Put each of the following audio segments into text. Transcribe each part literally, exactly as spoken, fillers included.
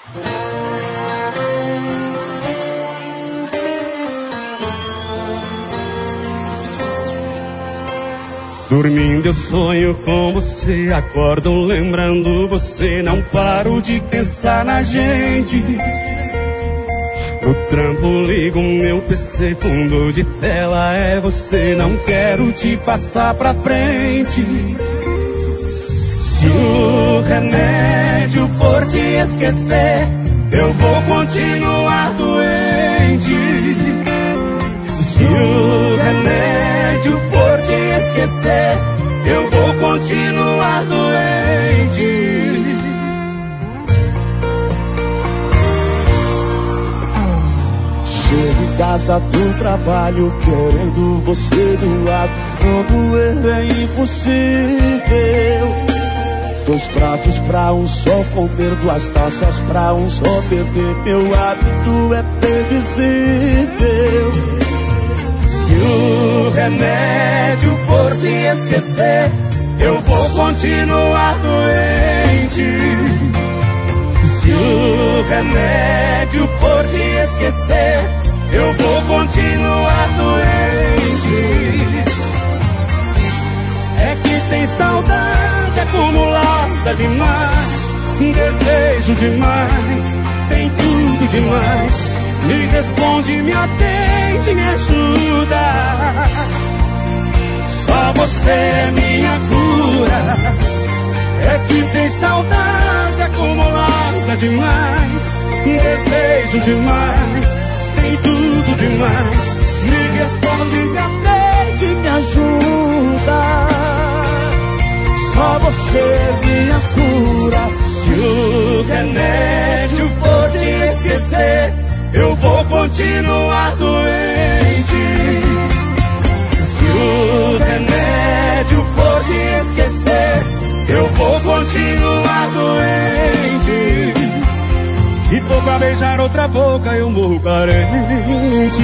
Dormindo eu sonho com você, acordo lembrando você, não paro de pensar na gente. No trampo ligo meu P C, fundo de tela é você, não quero te passar pra frente. Se o remédio for te esquecer, eu vou continuar doente. Se o remédio for te esquecer, eu vou continuar doente. Chego em casa do trabalho querendo você do lado, quando erro é impossível. Dois pratos pra um só comer, duas taças pra um só beber, meu hábito é previsível. Se o remédio for te esquecer, eu vou continuar doente. Se o remédio for te esquecer, eu vou continuar doente. É que tem saudade acumulada demais, desejo demais, tem tudo demais. Me responde, me atende, me ajuda. Só você é minha cura. É que tem saudade acumulada demais, desejo demais, tem tudo demais. Me responde, me atende, me ajuda. Só você é minha cura. Se o remédio for te esquecer, eu vou continuar doente. Se o remédio for te esquecer, eu vou continuar doente. Se for pra beijar outra boca, eu morro carente.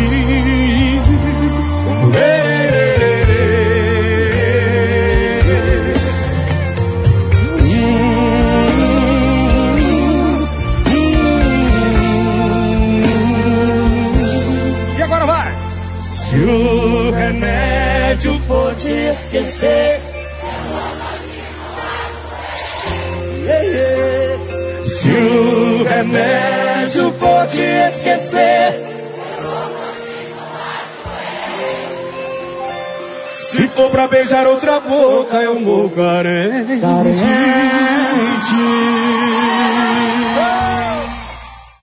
Se o remédio for te esquecer, se o remédio for te esquecer, se for pra beijar outra boca, eu morro carente.